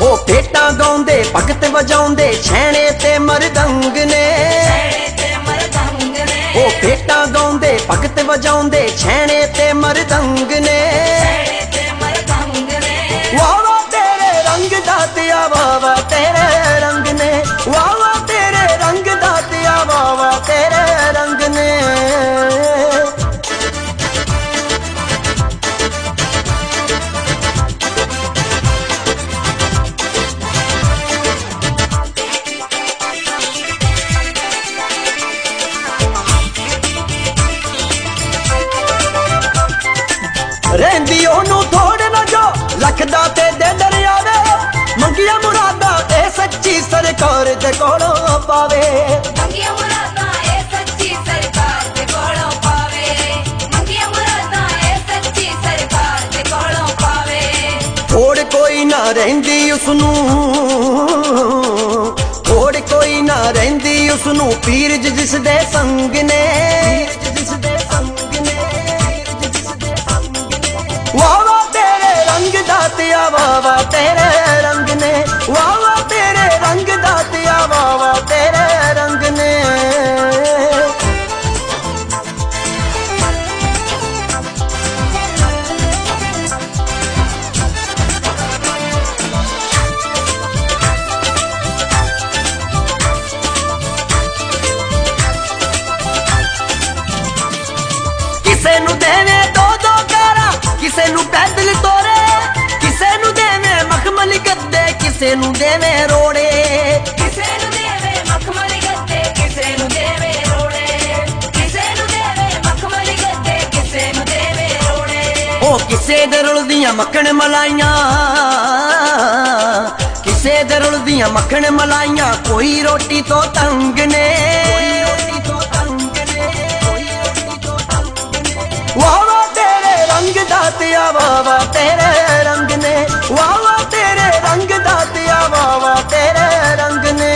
ਉਹ ਭੇਟਾਂ ਗਾਉਂਦੇ ਭਗਤ ਵਜਾਉਂਦੇ ਛੈਣੇ ਤੇ ਮਰਦੰਗ ਨੇ ਉਹ ਭੇਟਾਂ ਗਾਉਂਦੇ ਭਗਤ ਵਜਾਉਂਦੇ ਛੈਣੇ ਤੇ ਮਰਦੰਗ ਨੇ ਵਾਹ ਵਾਹ ਤੇਰੇ ਰੰਗ ਦਾ ਤਿਆ ਵਾਹ ਵਾਹ ਤੇਰੇ ਰੰਗ ਨੇ ਵਾਹ ਵਾਹ ਤੇਰੇ ਰੰਗ ਦਾ ਤਿਆ ਵਾਹ ਵਾਹ ਤੇਰੇ ਰੰਗ ਨੇ ਰਹਿੰਦੀ ਉਹਨੂੰ ਥੋੜ ਨਾ ਜੋ ਲੱਖਦਾ ਤੇ ਦੇ ਦਰਿਆਵੇ ਮੰਗੀਆਂ ਮੁਰਾਦਾਂ ਇਹ ਸੱਚੀ ਸਰਕਾਰ ਦੇ ਕੋਲੋਂ ਪਾਵੇ ਮੰਗੀਆਂ ਮੁਰਾਦਾਂ ਇਹ ਸੱਚੀ ਸਰਕਾਰ ਦੇ ਕੋਲੋਂ ਪਾਵੇ ਮੰਗੀਆਂ ਮੁਰਾਦਾਂ ਇਹ ਸੱਚੀ ਸਰਕਾਰ ਦੇ ਕੋਲੋਂ ਪਾਵੇ ਥੋੜ ਕੋਈ ਨਾ ਰਹਿੰਦੀ ਉਸਨੂੰ ਥੋੜ ਕੋਈ ਨਾ ਰਹਿੰਦੀ ਉਸਨੂੰ ਪੀਰ ਜਿਸ ਦੇ ਸੰਗ ਨੇ ਵਾਹ ਵਾਹ ਤੇਰੇ ਰੰਗ ਦਾ ਤਿਆ ਵਾਹ ਵਾਹ ਤੇਰੇ ਰੰਗ ਨੇ ਵਾਹ ਵਾਹ ਤੇਰੇ ਰੰਗ ਦਾ ਤਿਆ ਵਾਹ ਵਾਹ ਤੇਰੇ ਰੰਗ ਨੇ ਕਿਸੇ ਨੂੰ ਦੇਵੇ ਦੋ ਦੋ ਕਾਰਾਂ ਕਿਸੇ ਨੂੰ ਪੈਦਲ ਤੋਰੇ ਕਿਸੇ ਨੂੰ ਦੇਵੇ ਮਖਮਲੀ ਗੱਦੇ ਕਿਸੇ ਨੂੰ ਦੇਵੇ ਰੋੜੇ ਕਿਸੇ ਨੂੰ ਦੇਵੇ ਮਖਮਲੀ ਗੱਦੇ ਕਿਸੇ ਨੂੰ ਦੇਵੇ ਰੋੜੇ ਕਿਸੇ ਨੂੰ ਦੇਵੇ ਮਖਮਲੀ ਗੱਦੇ ਕਿਸੇ ਨੂੰ ਦੇਵੇ ਰੋੜੇ ਉਹ ਕਿਸੇ ਦੇ ਰੁਲਦੀਆਂ ਮੱਖਣ ਮਲਾਈਆਂ ਕਿਸੇ ਦੇ ਰੁਲਦੀਆਂ ਮੱਖਣ ਮਲਾਈਆਂ ਕੋਈ ਰੋਟੀ ਤੋਂ ਤੰਗ ਨੇ ਵਾਹ ਵਾਹ ਤੇਰੇ ਰੰਗ ਦਾ ਤਿਆ ਵਾਹ ਵਾਹ ਤੇਰੇ ਰੰਗ ਨੇ ਵਾਹ ਵਾਹ ਤੇਰੇ ਰੰਗ ਦਾ ਤਿਆ ਵਾਹ ਵਾਹ ਤੇਰੇ ਰੰਗ ਨੇ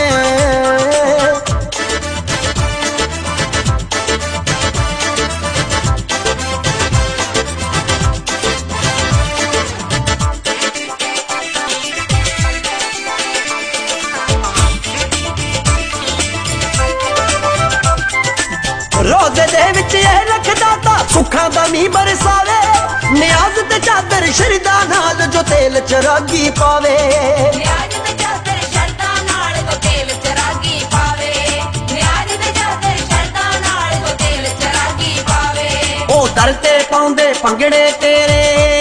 ਰੋਜ਼ੇ ਦੇ ਵਿੱਚ ਇਹ ਰੱਖਦਾ ਤਾਂ ਸੁੱਖਾਂ ਦਾ ਮੀਂਹ ਬਰਸਾਵੇ ਨਿਆਜ਼ ਤੇ ਚਾਦਰ ਸ਼ਰਦਾ ਨਾਲ ਜੋ ਤੇਲ ਚਰਾਗੀ ਪਾਵੇ ਨਿਆਜ਼ ਤੇ ਚਾਦਰ ਸ਼ਰਦਾ ਨਾਲ ਜੋ ਤੇਲ ਚਰਾਗੀ ਪਾਵੇ ਨਿਆਜ਼ ਤੇ ਚਾਦਰ ਸ਼ਰਦਾ ਨਾਲ ਜੋ ਤੇਲ ਚਰਾਗੀ ਪਾਵੇ ਉਹ ਦਰ ਤੇ ਪਾਉਂਦੇ ਭੰਗੜੇ ਤੇਰੇ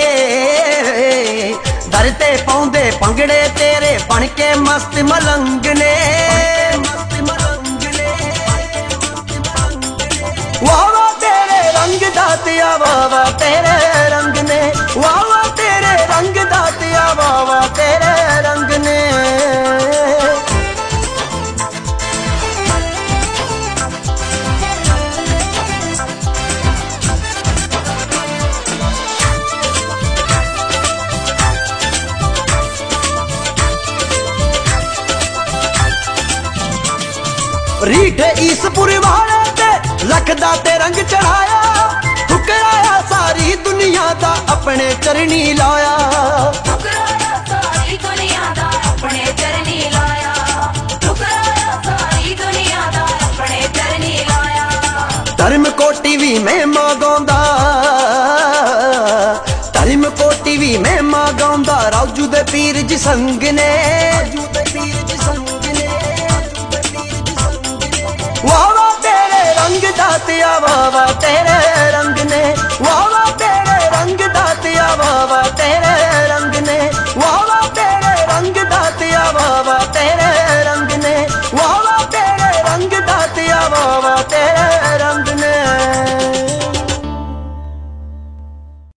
ਦਰ ਤੇ ਪਾਉਂਦੇ ਭੰਗੜੇ ਤੇਰੇ ਬਣ ਕੇ ਮਸਤ ਮਲੰਗ ਨੇ ਵਾਹ ਵਾਹ ਤੇਰੇ ਰੰਗ ਦਾ ਤਿਆ ਵਾਹ ਵਾਹ ਤੇਰੇ ਰੰਗ ਨੇ ਵਾਹ ਵਾਹ ਤੇਰੇ ਰੰਗ ਦਾ ਤਿਆ ਵਾਹ ਵਾਹ ਤੇਰੇ ਰੰਗ ਨੇ ਰੀਠ ਈਸਪੁਰ ਵਾਲੇ ਤੇ ਲੱਖਦਾ ਤੇ ਰੰਗ ਚੜਾਇਆ ਠੁਕਰਾਇਆ ਸਾਰੀ ਦੁਨੀਆ ਦਾ ਆਪਣੇ ਚਰਨੀ ਲਾਇਆ ਠੁਕਰਾਇਆ ਸਾਰੀ ਦੁਨੀਆ ਦਾ ਆਪਣੇ ਚਰਨੀ ਲਾਇਆ ਠੁਕਰਾਇਆ ਸਾਰੀ ਦੁਨੀਆ ਦਾ ਆਪਣੇ ਚਰਨੀ ਲਾਇਆ ਧਰਮ ਕੋਟੀ ਵੀ ਮਹਿਮਾ ਗਾਉਂਦਾ ਧਰਮ ਕੋਟੀ ਵੀ ਮਹਿਮਾ ਗਾਉਂਦਾ ਰਾਜੂ ਦੇ ਪੀਰ ਜੀ ਸੰਗ ਨੇ ਵਾਹ ਵਾਹ ਤੇਰੇ ਰੰਗ ਦਾ ਤਿਆ ਵਾਹ ਵਾਹ ਤੇਰੇ